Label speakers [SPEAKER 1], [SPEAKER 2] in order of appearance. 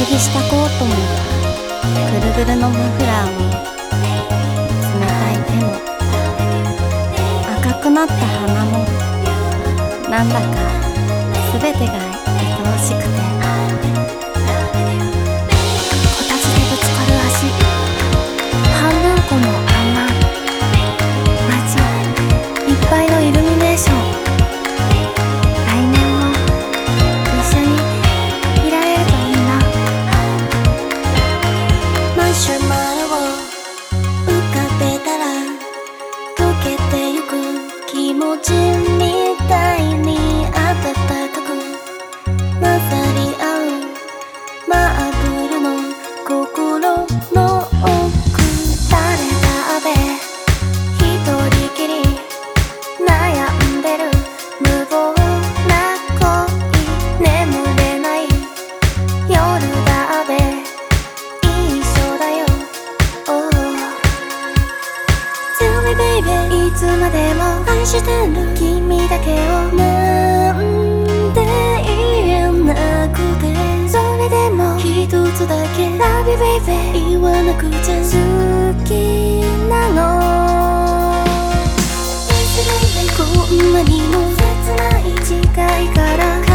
[SPEAKER 1] 薄着したコートもぐるぐるのマフラーも冷たい手も赤くなった鼻もなんだか全てが愛おしくて、こたつでぶつかる足、半分この穴、街いっぱいのイルミネーション、来年も一緒にいられるといいな。マシュマロを浮かべたら溶けてゆく気持ちみたいに温かく混ざり合うマーブルの心の奥、誰だべ一人きり悩んでる無謀な恋、眠れない夜だべ一緒だよ、oh Tell me baby いつまでも愛してる君だけをなんで言えなくて、それでも一つだけ Love you baby 言わなくちゃ好きなの。こんなにも切ない違いから